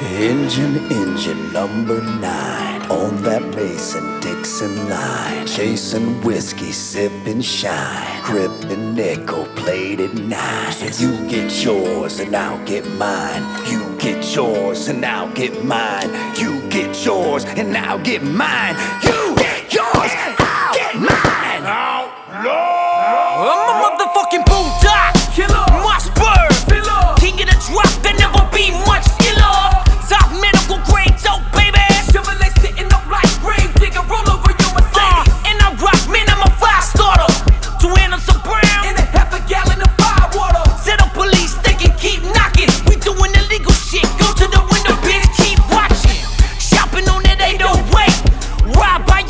Engine number 9 on that Mason-Dixon line, chasing whiskey, sipping shine, gripping nickel-plated nines. You get yours and I'll get mine. You get yours and I'll get mine. You get yours and I'll get mine. You